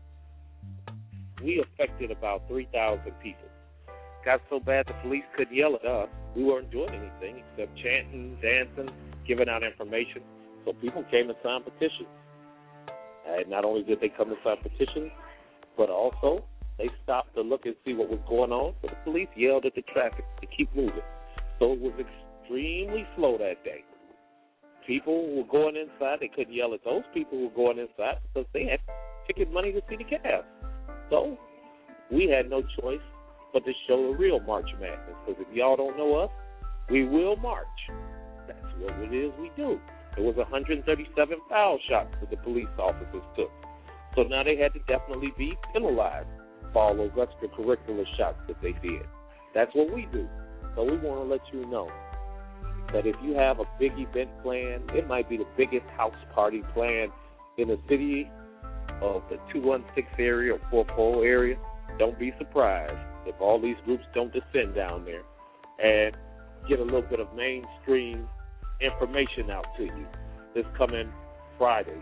we affected about 3,000 people. Got so bad the police couldn't yell at us. We weren't doing anything except chanting, dancing, giving out information. So people came to sign petitions. And not only did they come to sign petitions, but also they stopped to look and see what was going on. So the police yelled at the traffic to keep moving. So it was extremely slow that day. People who were going inside, they couldn't yell at those people who were going inside because they had ticket money to see the cab. So we had no choice but to show a real March Madness. Because if y'all don't know us, we will march. That's what it is we do. There was 137 foul shots that the police officers took. So now they had to definitely be penalized for all those extracurricular shots that they did. That's what we do. So we want to let you know that if you have a big event planned, it might be the biggest house party planned in the city of the 216 area or 44 area, don't be surprised if all these groups don't descend down there and get a little bit of mainstream information out to you. This coming Friday,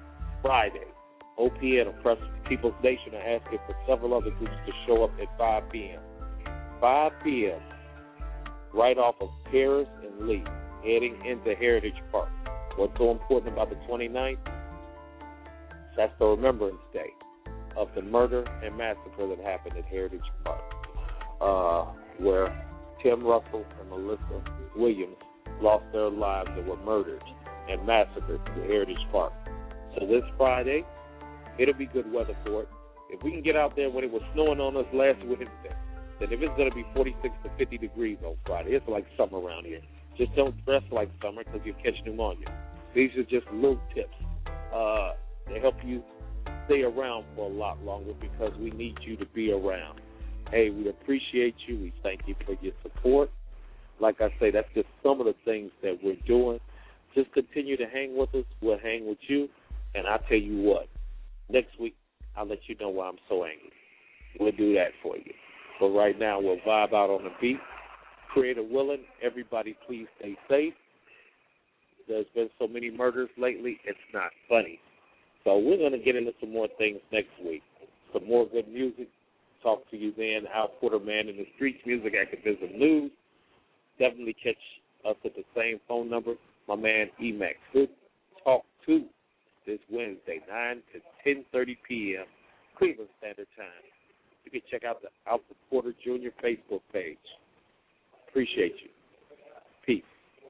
OPN, Oppressed People's Nation, are asking for several other groups to show up at 5 p.m. 5 p.m., right off of Paris and Lee, heading into Heritage Park. What's so important about the 29th? That's the Remembrance Day of the murder and massacre that happened at Heritage Park, where Tim Russell and Melissa Williams lost their lives and were murdered and massacred at Heritage Park. So this Friday, it'll be good weather for it. If we can get out there when it was snowing on us last Wednesday, then if it's going to be 46 to 50 degrees on Friday, it's like summer around here. Just don't dress like summer because you'll catch pneumonia. These are just little tips. They help you stay around for a lot longer because we need you to be around. Hey, we appreciate you. We thank you for your support. Like I say, that's just some of the things that we're doing. Just continue to hang with us. We'll hang with you. And I'll tell you what, next week I'll let you know why I'm so angry. We'll do that for you. But right now we'll vibe out on the beat. Creator willing, everybody please stay safe. There's been so many murders lately, it's not funny. So we're going to get into some more things next week. Some more good music. Talk to you then. Al Porter, Man in the Streets, Music Activism News. Definitely catch us at the same phone number. My man Emax. Good talk to this Wednesday, 9 to 10:30 p.m. Cleveland Standard Time. You can check out the Alfred Porter Jr. Facebook page. Appreciate you. Peace.